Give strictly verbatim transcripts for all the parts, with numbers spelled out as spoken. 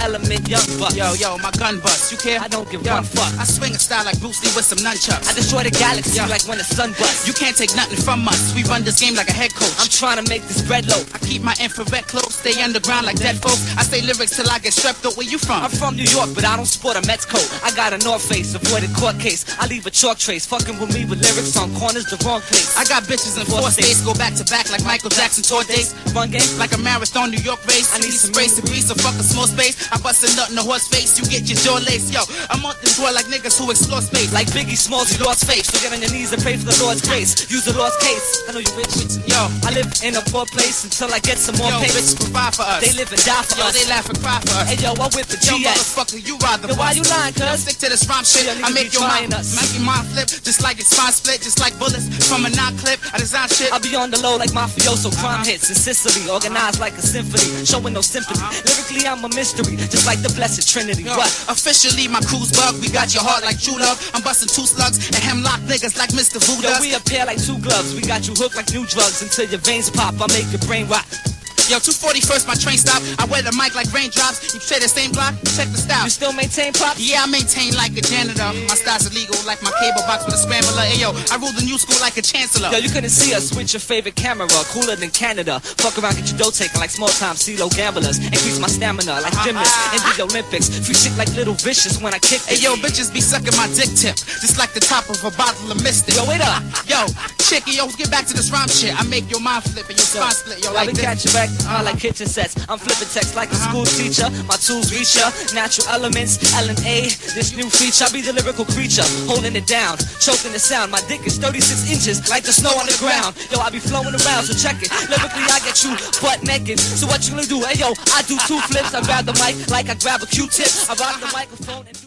element, young buck. Yo, yo, my gun bust, you care? I don't give yo, one fuck. I swing a style like Bruce Lee with some nunchucks. I destroy the galaxy yo. like when the sun busts. You can't take nothing from us, we run this game like a head coach. I'm trying to make this bread loaf. I keep my infrared close, stay underground like dead folks. I say lyrics till I get strep throat. Where you from? I'm from New York, but I don't sport a Mets coat. I got a North Face, avoided court case. I leave a chalk trace, fucking with me with lyrics on corners, the wrong place. I got bitches in four states, go back to back like Michael Jackson tour days. Fun game, like a marathon New York race. I need some space to breathe, so fuck a small space. I bust a nut in the horse face, you get your jaw laced. Yo, I'm on this tour like niggas who explore space. Like Biggie Smalls, you lost face. So get on your knees and pray for the Lord's grace. Use the Lord's case. I know you rich, rich. Yo, I live in a poor place until I get some more yo, pace. bitches provide for us. They live and die for yo, us. They laugh and cry for us. Hey yo, I whip the G S. Yo, motherfucker, you ride the yo, bus. Why you lying, cuz? Stick to this rhyme shit. Yo, I make your mind, us. make your mind flip, just like your spine split, just like bullets from a non-clip. I design shit. I be on the low like mafioso, crime hits in Sicily, organized like a symphony, showing no sympathy. Uh-huh. Lyrically, I'm a mystery, just like the Blessed Trinity. Yo, what? Officially, my crew's bug. We got your heart like true love. I'm busting two slugs and hemlock niggas like Mister Voodoo. Yo, we appear like two gloves. We got you hooked like new drugs until your veins pop. I make your brain rot. Yo, two forty-first, my train stop. I wear the mic like raindrops. You share the same block, check the style. You still maintain props? Yeah, I maintain like a janitor. Yeah. My style's illegal like my cable box with a scrambler. Hey, yo, I rule the new school like a chancellor. Yo, you couldn't see us with your favorite camera. Cooler than Canada. Fuck around, get your dough taken like small-time CeeLo gamblers. Increase my stamina like gymnasts in the Olympics. Free shit like Little Vicious when I kick it. Hey, yo, bitches be sucking my dick tip. Just like the top of a bottle of Mystic. Yo, wait up. Yo, chick, yo, get back to this rhyme shit. I make your mind flip and your spine split. Yo, like this. I this. catch you back uh, like kitchen sets. I'm flipping text like a school teacher. My tools reach ya. Natural elements, L and A. This new feature, I be the lyrical creature. Holding it down, choking the sound. My dick is thirty-six inches, like the snow on the ground. Yo, I be flowing around, so check it. Lyrically, I get you butt naked. So what you gonna do? Hey, yo, I do two flips. I grab the mic like I grab a Q-tip. I rock the microphone and do...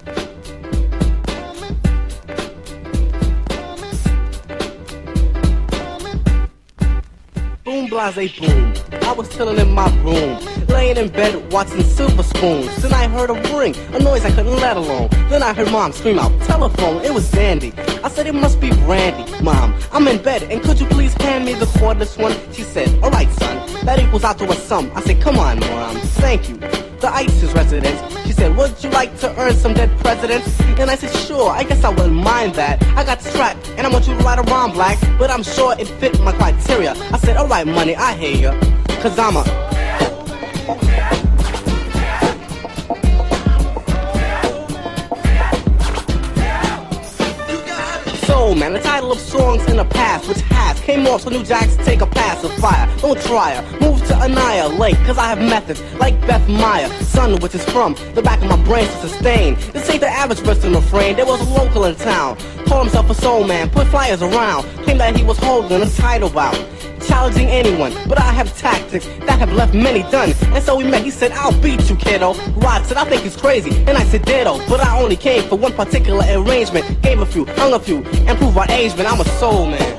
Boom, blase, boom. I was chilling in my room, laying in bed watching Silver Spoons. Then I heard a ring, a noise I couldn't let alone. Then I heard Mom scream out, telephone, it was Sandy. I said it must be Randy. Mom, I'm in bed, and could you please hand me the cordless one? She said, alright son, that equals out to a sum. I said, come on Mom, thank you. The ISIS residence. She said, would you like to earn some dead presidents? And I said, sure, I guess I wouldn't mind that. I got strapped, and I want you to ride around black, but I'm sure it fit my criteria. I said, alright money, I hear ya, cause I'm a... Soul Man, the title of songs in the past, which has came off so New Jacks take a pass of fire. Don't try her, move to annihilate, cause I have methods like Beth Meyer. Son, which is from the back of my brain to sustain. This ain't the average verse in the refrain. There was a local in town, called himself a soul man, put flyers around, claimed that he was holding a title bout, challenging anyone, but I have tactics that have left many done. And so we met, he said, I'll beat you, kiddo. Rod said, I think he's crazy, and I said, ditto. But I only came for one particular arrangement. Gave a few, hung a few, and proved our age, man, I'm a soul man.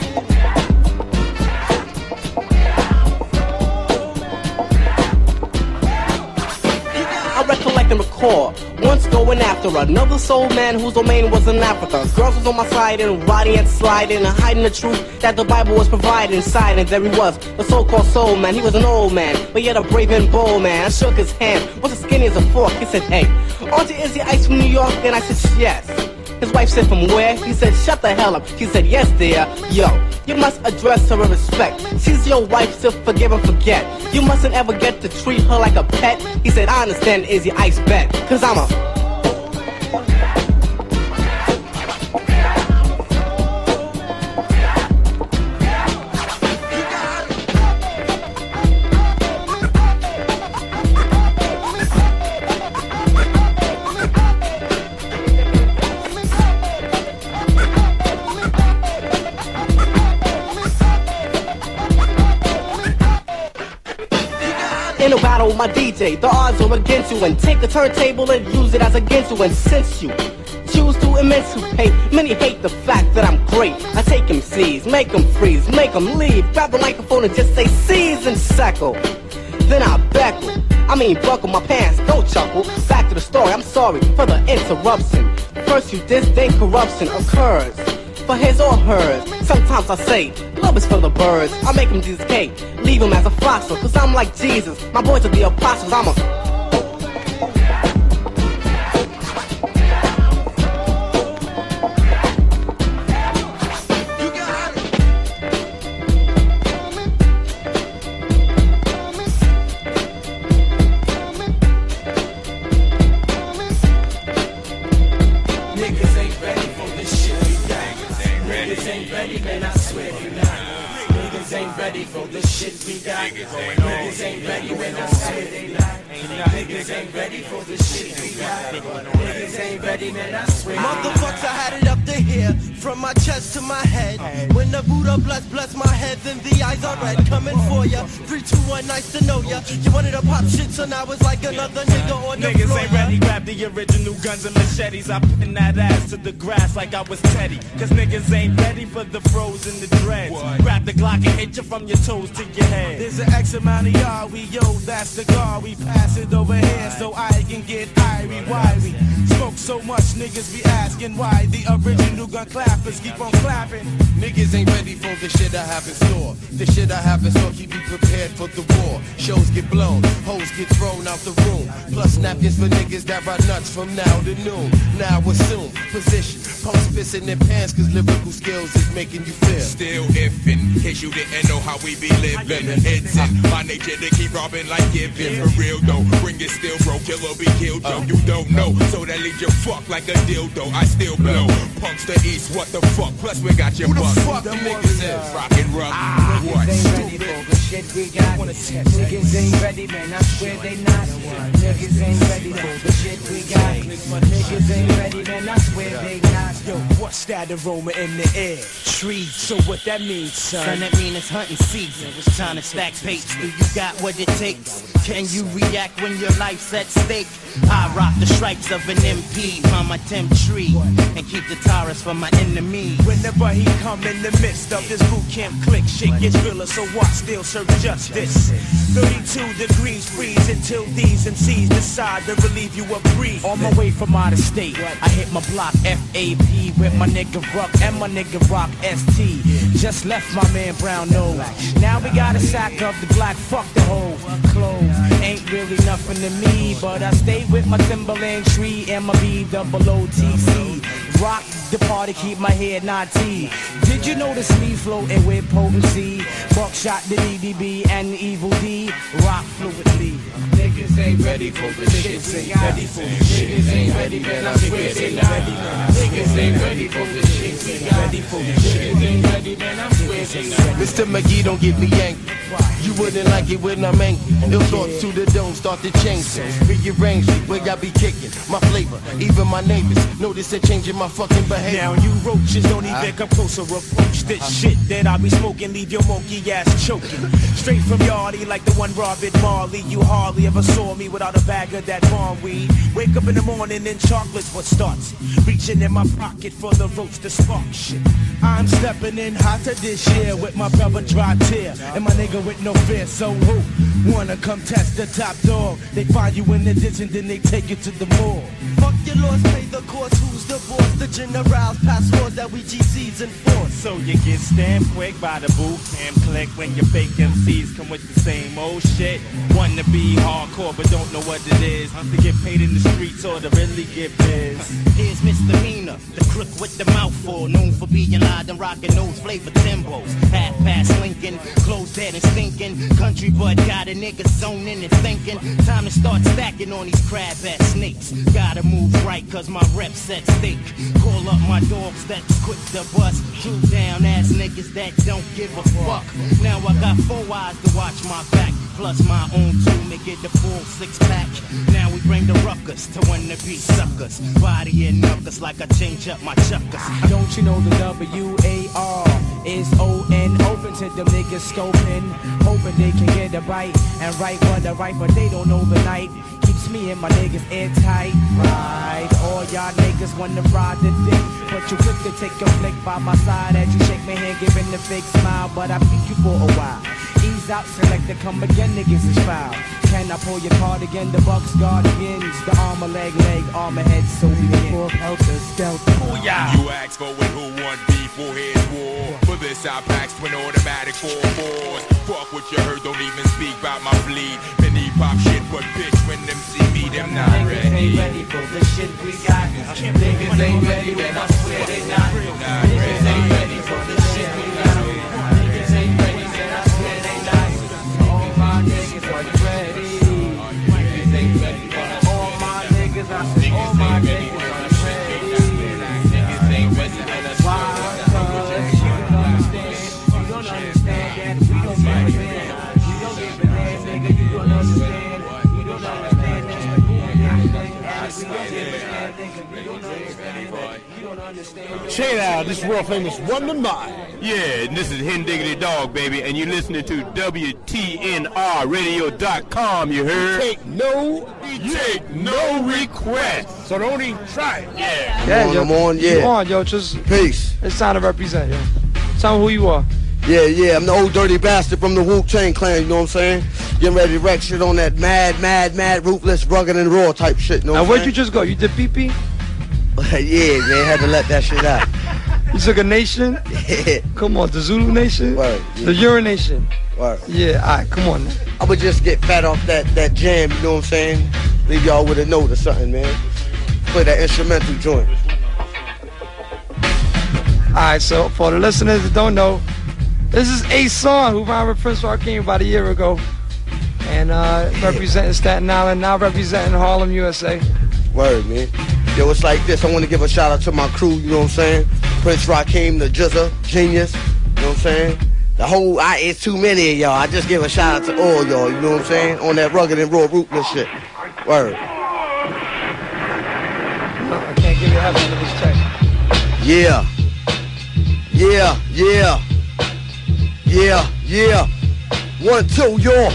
I recollect and recall once going after another soul man whose domain was in Africa. Girls was on my side and riding and sliding and hiding the truth that the Bible was providing inside. And there he was, the so-called soul man. He was an old man, but yet a brave and bold man. I shook his hand, was as skinny as a fork. He said, hey, aren't you Izzy Ice from New York? And I said, yes. His wife said, from where? He said, shut the hell up. She said, yes dear. Yo, you must address her with respect. She's your wife, to forgive and forget. You mustn't ever get to treat her like a pet. He said, I understand Izzy Ice bet, cause I'm a... In a battle with my D J, the odds are against you. And take a turntable and use it as against you. And since you choose to emancipate, many hate the fact that I'm great. I take M Cs, make them freeze, make them leave. Grab the microphone and just say seize and sackle. Then I beckle, I mean buckle my pants, don't chuckle. Back to the story, I'm sorry for the interruption. First you diss, then corruption occurs, for his or hers. Sometimes I say, love is for the birds. I make them Jesus cake, leave them as a fossil, cause I'm like Jesus. My boys are the apostles, I'm a... Now it's like another nigga on the Niggas floor. Ain't ready, grab the original guns and machetes. I pin that ass to the grass like I was Teddy. Cause niggas ain't ready for the froze and the dreads. What? Grab the Glock and hit you from your toes to your head. There's an X amount of y'all, we yo, that's the guard. We pass it over here so I can get irie, wiry. Smoke so much, niggas be asking why the original gun clappers keep on clapping. Niggas ain't ready for the shit I have in store. The shit I have in store, keep you prepared for the war. Shows get blown, hoes get thrown out the room. Plus napkins for niggas that ride nuts from now to noon. Now assume position, post fists in their pants, cause lyrical skills is making you feel. Still if in case you didn't know how we be living. It's in my nature to keep robbing like giving. For real though, bring it still bro, kill or be killed yo. You don't know, so that leaves you fuck like a dildo. I still blow, punks the east, what the fuck? Plus we got your buck. Fuck the niggas is rockin' rock. Ah, what? Niggas ain't ready for the shit we got. Niggas ain't ready, man. I swear they not. Niggas ain't ready for the shit we got. Niggas ain't ready, man. I swear they not. Yo, what's that aroma in the air? Trees. So what that means, son? Son, that mean it's hunting season. It's time to stack pates. Do you got what it takes? Can you react when your life's at stake? I rock the stripes of an M P on my temp tree and keep the Taurus from my enemies. Whenever he come in the midst of this boot camp click, shit gets realer, so watch still serve justice. thirty-two degrees freeze until these M Cs decide to relieve you of breeze. On my way from out of state, I hit my block F A P with my nigga Ruck and my nigga Rock S T. Just left my man Brown Nose. Now we got a sack of the black, fuck the whole clothes. Ain't really nothing to me, but I stay with my Timberland tree and my B double O T C. Rock the party, keep my head not T. Did you notice me floating with potency? Buckshot, the D D B, and the Evil D. Rock fluidly. Niggas ain't ready for the shit we got. Niggas ain't ready, man. I swear they not. Niggas ain't ready for the shit we got. Niggas ain't ready, man. I swear they not. Mister McGee, don't get me angry. You wouldn't like it when I'm angry. Ill thoughts to the dome start to change. Rearrange where y'all be kicking. My flavor, even my neighbors notice a change in my fucking behavior. Now you roaches don't even come closer. Approach this shit that I be smoking. Leave your monkey ass choking. Straight from Yardie like the one Robert Marley. You hardly ever saw me without a bag of that farm weed. Wake up in the morning and chocolate's what starts it. Reaching in my pocket for the roach to spark shit. I'm stepping in hotter this year with my brother Dry Tear and my nigga with no fear. So who wanna come test the top dog? They find you in the ditch and then they take you to the mall. Fuck your laws, pay the course. Who's the boss? The generals pass laws that we G Cs enforce. So you get stamped quick by the boot camp click when your fake M Cs come with the same old shit. Want to be hardcore but don't know what it is. To get paid in the streets or to really get biz. Here's Misdemeanor, the crook with the mouthful, known for being loud and rocking those flavor Timbos. Half past Lincoln, clothes dead and stinking. Country bud got a nigga zoning and thinking. Time to start stacking on these crab ass snakes. Gotta move right cause my rep's at stake. Call up my dogs that's quick to bust. Two down ass niggas that don't give a fuck. Now I got four eyes to watch my back. Plus my own two make it the full six pack. Now we bring the ruckus to wanna be suckers. Body and knuckles like I change up my chuckers. Don't you know the W A R is O N? Open to them niggas scoping, hoping they can get a bite and write what I write, but they don't know the night. Keeps me and my niggas airtight, right? All y'all niggas wanna ride the dick, but you quick to take a flick by my side as you shake my hand, giving the fake smile. But I beat you for a while. Ease out, select to come again, niggas is foul. Can I pull your card again? The Bucks Guardians, the armor leg, leg, armor head, so we can pull out the stealth. Oh yeah. You asked for it, who won beef or his war? For this I packs twin automatic four fours. Fuck what you heard, don't even speak about my bleed. Many pop shit, but bitch, when them see me, them not Niggas ready. ain't ready for the shit we got. Niggas ain't ready, man, I swear they not. Niggas ain't ready for the shit we got. Niggas ain't ready, man, I swear they not. All my niggas are ready. Niggas ain't ready, all my niggas are all my niggas are ready. Niggas ain't ready, man, I Why? Cause you don't understand. You don't understand that we don't give a damn. You don't give a damn, nigga. You don't understand. You don't understand that. We don't give a damn. We don't give a damn, nigga. We don't understand that. You don't understand. Check it out, this world famous Wonder Mike. Yeah, and this is Hen Diggity Dog, baby, and you're listening to W T N R radio dot com, you heard? Take no, Take no requests. so don't even try it. Yeah. Yeah, on, yo. I'm on, yeah. Come on, yo. Just Peace. it's time to represent, yo. Tell me who you are. Yeah, yeah, I'm the old dirty bastard from the Wu-Tang Clan, you know what I'm saying? Getting ready to wreck shit on that mad, mad, mad, ruthless, rugged, and raw type shit, you know Now, what where'd I'm you just go? You did pee-pee? saying? Yeah, man, had to let that shit out. You took a nation? Come on, the Zulu Nation? Word, yeah. The Urination? Word. Yeah, all right, come on now. I would just get fat off that, that jam, you know what I'm saying? Leave y'all with a note or something, man. Play that instrumental joint. All right, so for the listeners that don't know, this is A Song, who rhymed with Prince Rakeem about a year ago. And uh, representing Staten Island, now representing Harlem, U S A. Word, man. Yo, it's like this. I want to give a shout out to my crew, you know what I'm saying? Prince Rakeem, the Jizza, Genius, you know what I'm saying? The whole, I, it's too many of y'all. I just give a shout out to all y'all, you know what I'm saying? On that rugged and raw ruthless shit. Word. No, I can't give you half of this check. Yeah. Yeah, yeah. Yeah, yeah. One, two, yo.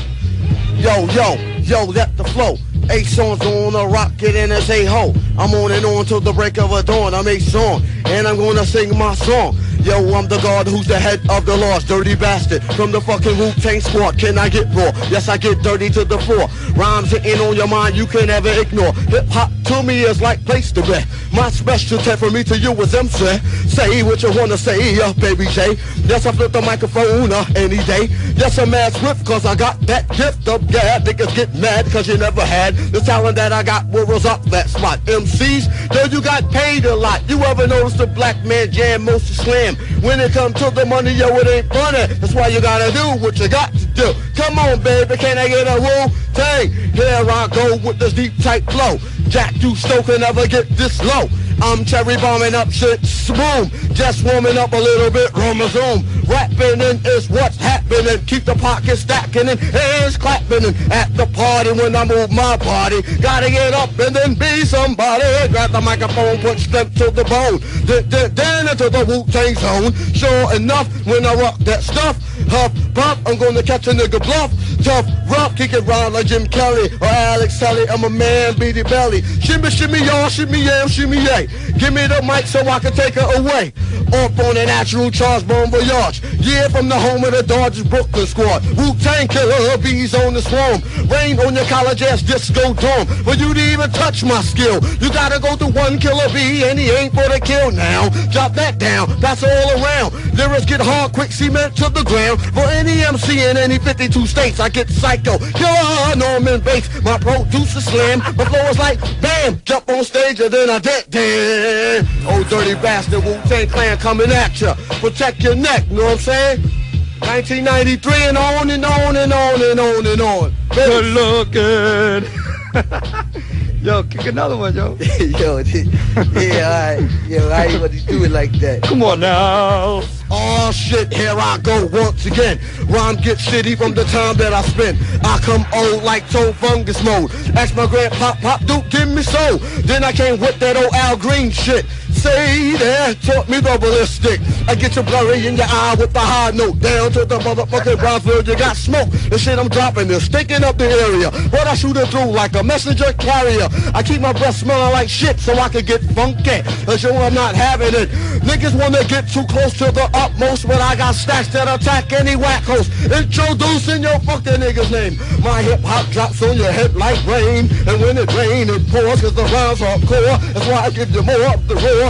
Yo, yo, yo, let the flow. Eight songs on a rocket and it's a ho. I'm on and on till the break of a dawn. I'm a song and I'm gonna sing my song. Yo, I'm the god who's the head of the laws. Dirty bastard from the fucking Wu-Tang Squad. Can I get raw? Yes, I get dirty to the floor. Rhymes hitting on your mind you can never ignore. Hip-hop to me is like place to be. My specialty from me to you is M C. Say what you wanna say, uh, baby J. Yes, I flip the microphone uh, any day. Yes, I'm mad swift cause I got that gift of gab. Niggas get mad cause you never had the talent that I got was up that spot. M Cs, yo, you got paid a lot. You ever notice the black man jam most of slam? When it come to the money, yo, it ain't funny. That's why you gotta do what you got to do. Come on, baby, can I get a Wu-Tang? Here I go with this deep tight flow. Jack do Stoker never get this low. I'm cherry bombing up shit, boom. Just warming up a little bit, zoom. Rapping and is what's happening. Keep the pockets stacking and hands clapping. And at the party when I move my body, gotta get up and then be somebody. Grab the microphone, put strength to the bone. Then, then, then into the Wu-Tang zone. Sure enough, when I rock that stuff, huff, puff, I'm gonna catch a nigga bluff. Tough, rough, kick it round like Jim Kelly or Alex Tully. I'm a man, beady belly. Shimmy, shimmy, y'all, shimmy, yam, shimmy, yay. Give me the mic so I can take her away. Off on a natural Charles Bon Voyage. Yeah, from the home of the Dodgers Brooklyn squad. Wu-Tang killer, bees on the swarm. Rain on your college ass disco dome. For you to even touch my skill, you gotta go through one killer bee, and he ain't for the kill now. Drop that down, that's all around. Lyrics get hard, quick cement to the ground. For any M C in any fifty-two states, I get psycho. Killer Norman Bates, my producer slam. My flow is like bam, jump on stage and then I dead dead. Oh, dirty bastard, Wu-Tang Clan coming at ya. Protect your neck, you know what I'm saying? nineteen ninety-three and on and on and on and on and on. Good looking. Yo, kick another one, yo. Yo, yeah, alright. Yo, I ain't want to do it like that. Come on now. Oh shit, here I go once again. Rhyme get shitty from the time that I spend. I come old like toe fungus mode. Ask my grandpop, pop, Duke, give me so. Then I came with that old Al Green shit. Say that, taught me the ballistic. I get you blurry in your eye with the high note. Down to the motherfucking Brownsville, you got smoke. The shit I'm dropping is stinking up the area. But I shoot it through like a messenger carrier. I keep my breath smelling like shit so I can get funky. Cause you know I'm not having it. Niggas wanna get too close to the utmost, but I got stacks that attack any whack host. Introducing your fucking nigga's name. My hip hop drops on your head like rain. And when it rain, it pours cause the rhymes are core. That's why I give you more of the roar.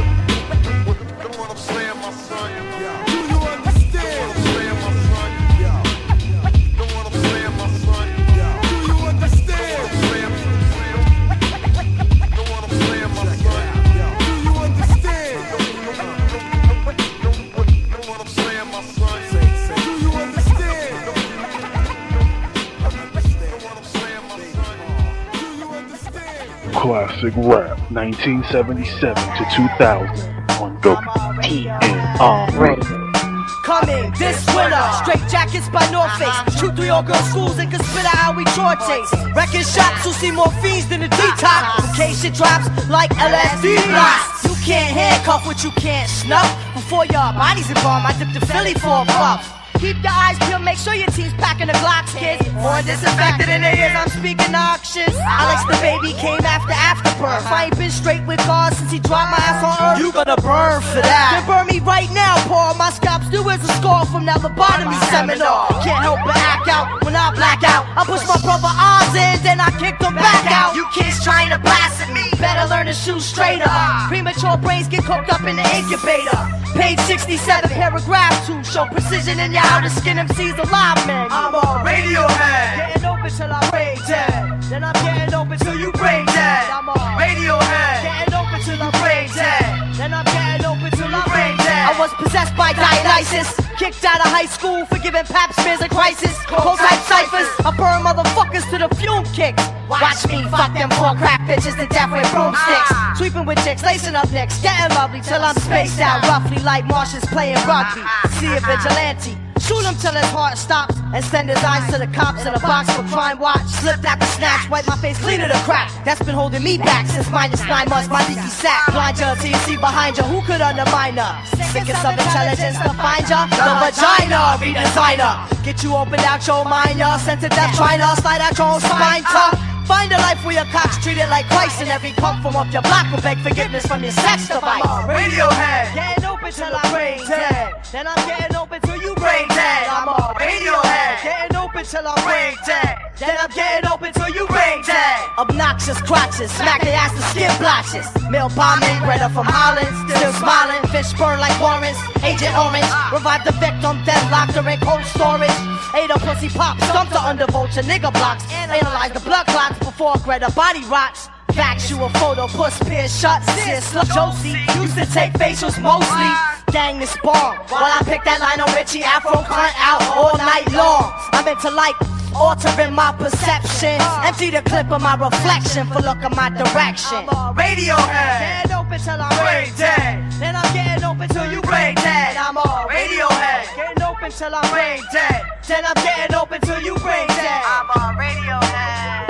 Classic Rap nineteen seventy-seven to two thousand on W T N R Radio. Coming this winter, straight jackets by North Face. Two, three all-girl schools and can spit out how we torture. Record shops will see more fiends than a detox. In case shit drops like L S D blocks. You can't handcuff what you can't snuff. Before your body's embalmed, I dip the Philly for a puff. Keep your eyes peeled, make sure your team's packing the Glocks, kids. More disinfected in their ears, I'm speaking auctions. Alex the baby came after Afterbirth. I ain't been straight with God since he dropped my ass on earth. You gonna burn for that. Then burn me right now, Paul. My scalp still is a scar from that lobotomy seminar. Can't help but act out when I black out. I push my brother Oz in, then I kicked him back out. You kids trying to blast at me, better learn to shoot straighter. Premature brains get cooked up in the incubator. Page sixty-seven, paragraph two, show precision in your how to skin M Cs alive, man. I'm on Radiohead, getting open till I brain dead. Then I'm getting open till you brain dead. I'm on Radiohead, getting open till I brain dead. Then I'm getting open till I brain dead. I was possessed by Dionysus, kicked out of high school for giving pap smears a crisis. Cold type ciphers, I burn motherfuckers to the fume kicks. Watch me fuck them poor crap bitches to death with broomsticks. Sweeping with chicks, lacing up necks, getting lovely till I'm spaced out roughly like Martians playing rugby. See a vigilante. Shoot him till his heart stops and send his eyes to the cops in a box for crime watch. Slipped out the snatch, wipe my face clean of the crack. That's been holding me back since minus nine months, my leaky sack. Blind ya till you see behind ya, who could undermine her? Sickest of intelligence to find ya, the vagina redesigner. Get you opened out your mind, ya. Sent to death, trying to slide out your own spine, tuck. Find a life where your cock's treated like Christ, and every pump from up your block will beg forgiveness from your sex device. Radiohead, getting open till I'm brain dead. Then I'm getting open till you brain dead. I'm on Radiohead, getting open till I'm brain dead. Then I'm getting open till you brain dead. Obnoxious crotches, smack their ass to skin blotches. Mill bombing, Greta from Holland, still smiling. Fish burn like Warrens, Agent Orange. Revive the victim, then locked her in cold storage. Ate a pussy pop, stumped her under vulture nigga blocks. Analyze the blood clots before Greta body rots. Factual photo, puss pierce shut. Sis, look, Josie used to take facials mostly. Gang this bomb, while I pick that line on Richie Afro cunt out all night long. I'm into like altering my perception. Empty the clip of my reflection for look of my direction. Radiohead, getting open till I'm brain dead. Then I'm getting open till you brain dead. I'm on Radiohead, getting open till I'm brain dead. Then I'm getting open till you brain dead. I'm on Radiohead.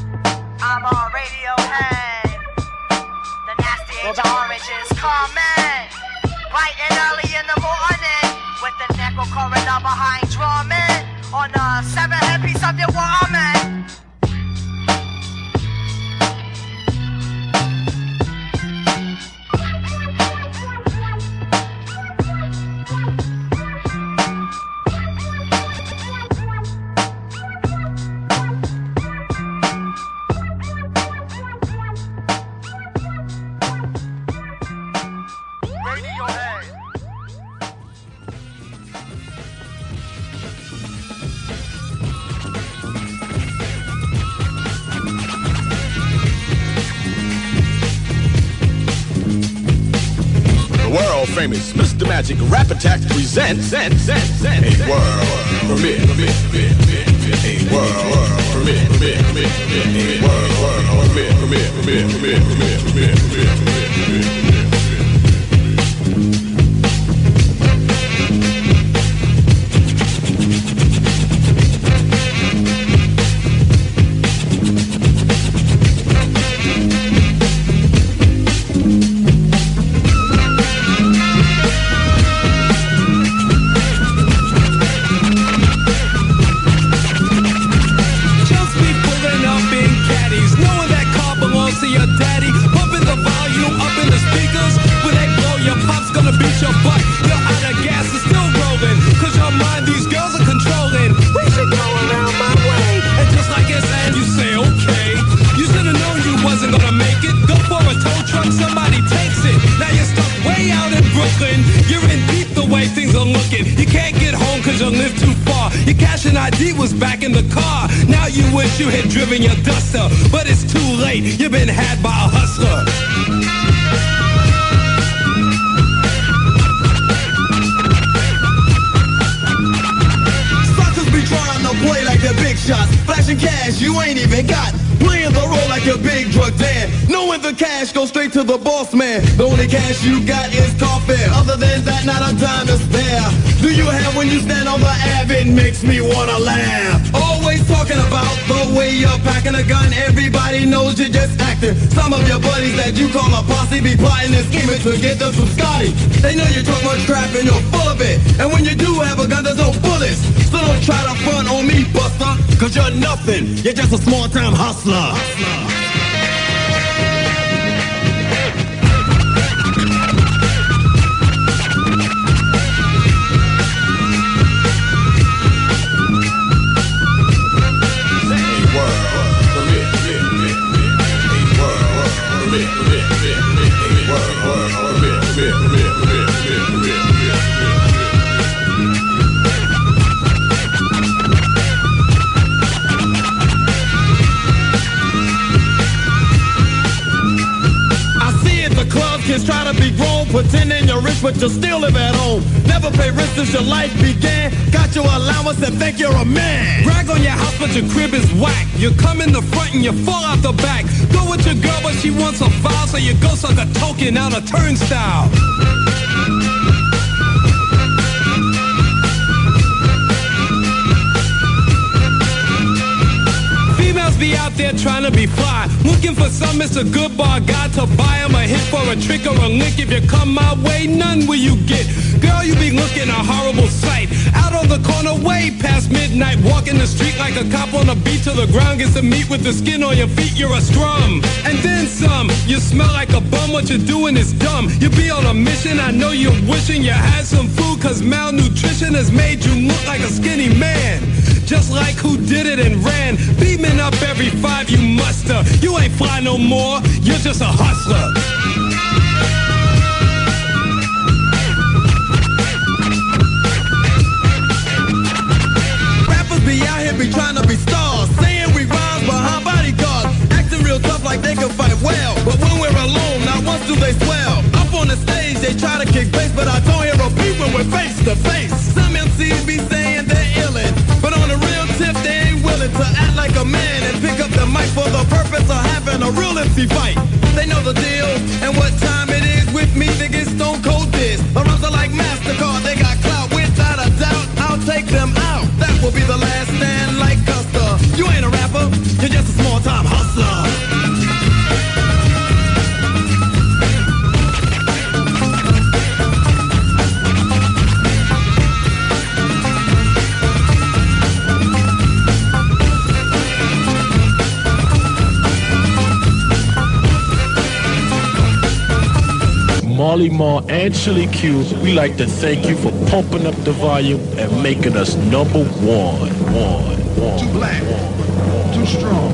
I'm on Radiohead. The nasty age of orange is coming. Bright and early in the morning, with the nickel coroner behind drumming on the seven headpiece of your woman. Famous Mister Magic Rap Attack presents a world premiere. A world premiere. A world premiere. Premiere. Premiere. Premiere. Premiere. Premiere. Was back in the car. Now you wish you had driven your Duster, but it's too late. You've been had by a hustler. Suckers be trying to play like like they're big shots. Flashing cash you ain't even got. Playing the role like a big drug dan. Knowing the cash goes straight to the boss man. The only cash you got is car fare. Other than that, not a dime to spare. Do you have when you stand on the Ave? It makes me wanna laugh. Always talking about the way you're packing a gun. Everybody knows you're just acting. Some of your buddies that you call a posse be plotting and scheming to get them some Scotty. They know you talk much crap and you're full of it. And when you do have a gun, there's no bullets. So don't try to front on me, buster, cause you're nothing. You're just a small time hustler. Hustler. Kids try to be grown, pretending you're rich, but you still live at home. Never pay rent since your life began. Got your allowance and think you're a man. Brag on your house, but your crib is whack. You come in the front and you fall out the back. Go with your girl, but she wants a file, so you go suck a token out a turnstile. Females be out there trying to be fly, looking for some Mister Good Bar guy to buy him a hit for a trick or a lick. If you come my way, none will you get. Girl, you be looking a horrible sight. Out on the corner way past midnight, walking the street like a cop on a beat till the ground gets to meet with the skin on your feet. You're a scrum, and then some. You smell like a bum, what you're doing is dumb. You be on a mission, I know you're wishing you had some food, cause malnutrition has made you look like a skinny man. Just like who did it and ran, beaming up every five you muster. You ain't fly no more, you're just a hustler. Rappers be out here be trying to be stars, saying we rise behind bodyguards, acting real tough like they can fight well. But when we're alone, not once do they swell. Up on the stage they try to kick bass, but I don't hear a beat when we're face to face. Some M Cs be saying they're illin', but on the real tip they ain't willing to act like a man and pick up the mic for the purpose of having a real M C fight. They know the deal and what time it is. With me they get stone cold this. Around are like MasterCard, they got clout. Without a doubt, I'll take them out. That will be the last stand like Custer. You ain't a rapper, you're just a small time hustler. Marley Marl and Chili Q, we like to thank you for pumping up the volume and making us number one. One, one, too black, one, too strong,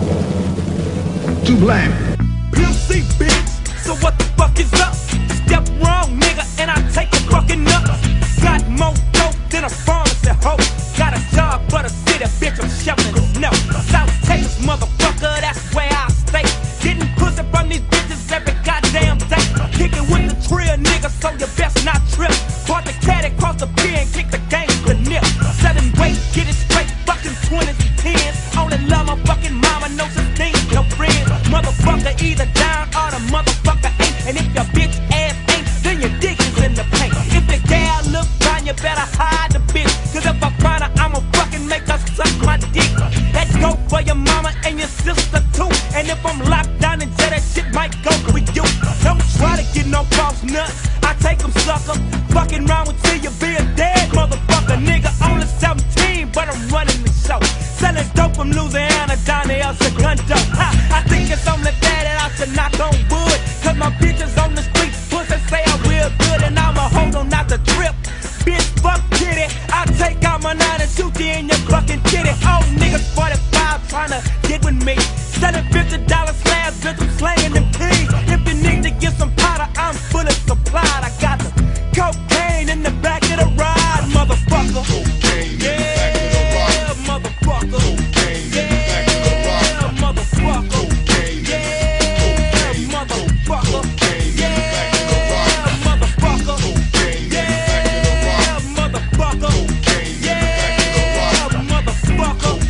too black. P C bitch, so what the fuck is up? Step wrong, nigga, and I take a fucking nuts. Got more dope than a pharmacy hoe. Got a job for the city, bitch, I'm shoveling the snow. South Texas, motherfucker, that's where I stay. Getting pussy from these bitches every goddamn day. Kicking with the trill, nigga, so you best not trip. Brought the cat across the pier and kick the gangster nip. Selling weight, get it straight, fucking twenties and tens. Only love my fucking mama, no such thing, no friends. Motherfucker either down or the motherfucker ain't. And if your bitch ass ain't, then your dick is in the paint. If the gal look fine, you better hide the bitch. Cause if I find her, I'ma fucking make her suck my dick. That go for your mama and your sister too. And if I'm locked down in jail, that shit might go for you. Don't try to get no false nuts, I take them sucker. Fucking round until you be a dead motherfucker. Nigga only seventeen, but I'm running the show. Selling dope from Louisiana down to El Segundo. Ha, I think it's only fair that I should knock on wood. Cause my bitches on the street, pussy say I will good. And I'ma hold on not to trip. Bitch, fuck kitty, I take out my nine and shoot you in your fucking kitty. Oh, niggas forty-five tryna get with me. Selling fifty dollar slabs, bitch, I'm slanging them keys. If you need to get some powder, I'm fully supplied. I got the cocaine in the back of the ride, motherfucker. Cocaine yeah, in the back of the ride, motherfucker. Cocaine yeah, in the back of the ride, motherfucker. Cocaine yeah, motherfucker. Cocaine yeah, in the back of the ride, motherfucker. Cocaine yeah, in the back of the ride, motherfucker. Cocaine yeah, in the back of the ride, motherfucker.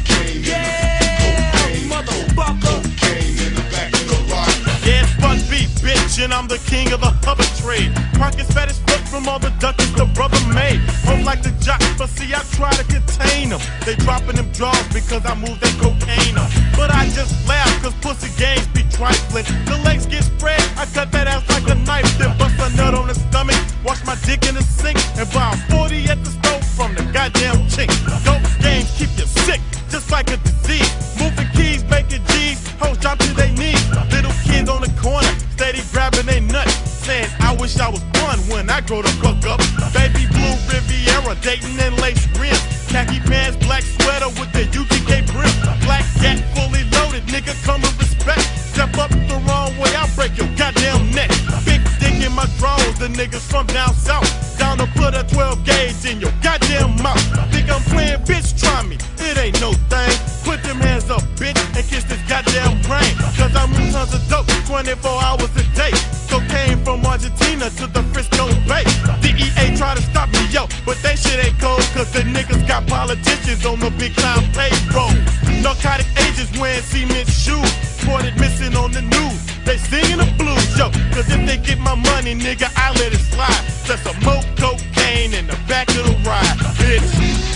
Asian, I'm the king of the hover trade. Pockets fat as fuck from all the ducats the brother made. Hope like the jocks, but see I try to contain them. They dropping them draws because I move that cocaine up. But I just laugh cause pussy games be trifling. The legs get spread, I cut that ass like a knife, then bust a nut on the stomach. Wash my dick in the sink and buy a forty at the stove from the goddamn chink. Dope games keep you sick, just like a disease. Moving keys, making G's, hoes drop to their knees. Little kids on the corner, steady grabbing they nuts, saying I wish I was one when I grow the fuck up. Baby blue Riviera, dating and lace rims. Khaki pants, black sweater with the U G K brim. Black gat fully loaded, nigga come with respect. Step up the wrong way, I'll break your goddamn neck. Big dick in my drawers, the niggas from down south. Down to put a twelve gauge in your goddamn mouth. Think I'm playing, bitch, try me, it ain't no thing. Put them hands up, bitch, and kiss this goddamn brain. Cause I move tons of dope twenty-four hours a day. Cocaine from Argentina to the Frisco Bay. D E A try to stop me, yo, but they shit ain't cold. Cause the niggas got politicians on the big time payroll. Narcotic agents wearing cement shoes. Reported missing on the news. They singing the blues, yo. Cause if they get my money, nigga, I let it slide. That's some more cocaine in the back of the ride, bitch.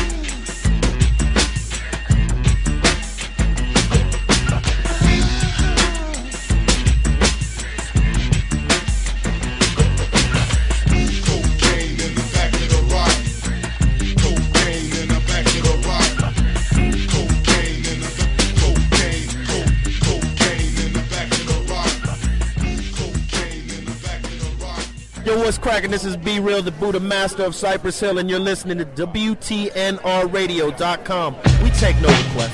Yo, what's cracking? This is B Real, the Buddha Master of Cypress Hill, and you're listening to W T N R radio dot com. We take no requests.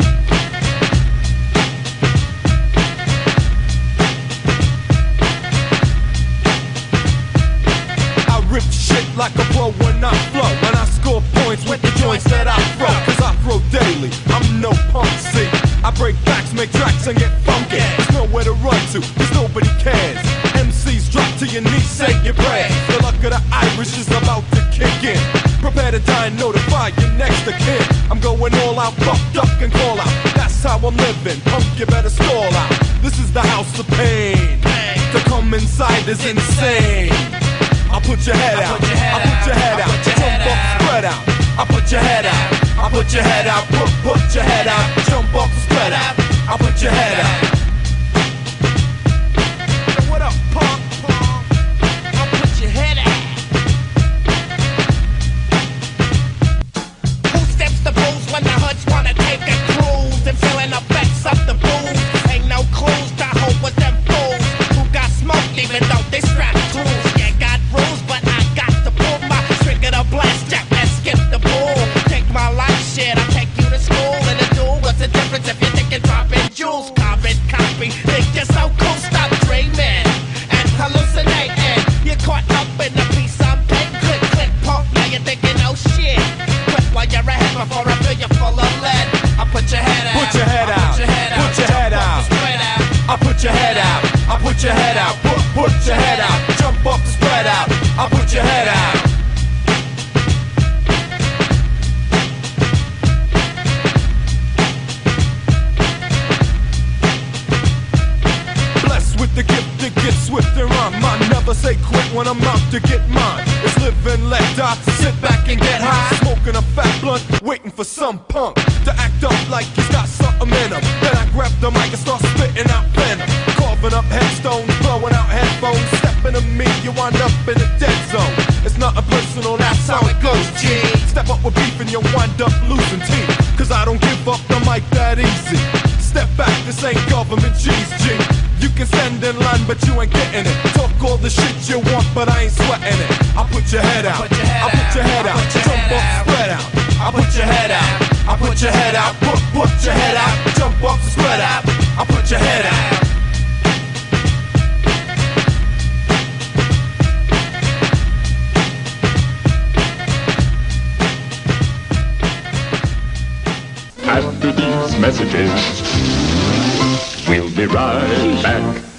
I rip shit like a pro when I flow, and I score points with the joints that I throw. Cause I throw daily, I'm no punk, see. I break backs, make tracks, and get funky. There's nowhere to run to, cause nobody cares. M Cs drop to your knees, say your prayers. The luck of the Irish is about to kick in. Prepare to die and notify your next of kin. I'm going all out, buck, duck, and call out. That's how I'm living, punk, you better stall out. This is the house of pain. To come inside is insane. I'll put your head out, I'll put your head out, jump up, spread out. I'll put your head out, I'll put your head out, put, put your head out, jump up, spread out. I'll put your head out. What up, punk? I'll put your head out. Who steps the booze when the hoods wanna take a cruise and feeling the effects of the booze? Ain't no clues to hope with them fools who got smoked even though they strapped tools. Yeah, got rules, but I got to pull my trigger to blast jack and skip the bull. Take my life shit, I'll take you to school in a duel. What's the difference if you're thinking dropping jewels? Carbon copy, think you're so cool, stop dreaming and hallucinating. You're caught up in the piece I'm paying. Click, click, pump, now you're thinking, oh shit. Quit while you're ahead before I fill you full of lead. I'll put your head out, put your head out, put your head out, put your head out. I'll put your head out, I'll put your head out, put, put your head out, jump up and spread out. I'll put your head out. Blessed with the gift to get swift and rhyme. I never say quit when I'm out to get mine. It's live and let die, sit back and get high. Smoking a fat blunt, waiting for some punk to act up like he's got something in him. Then I grab the mic and start spitting out venom. Carving up headstones, blowing out headphones. Stepping to me, you wind up in a dead zone. It's nothing personal, that's how it goes, G. Step up with beef and you wind up losing teeth. Cause I don't give up the mic that easy. Step back, this ain't government cheese, G. You can stand in line, but you ain't getting it. Talk all the shit you want, but I ain't sweating it. I'll put your head out, I'll put your head out, jump up, spread out. I'll put your head out, I'll put your head out, put, put your head out, jump up, spread out. I'll put your head out. After these messages, we'll be right back.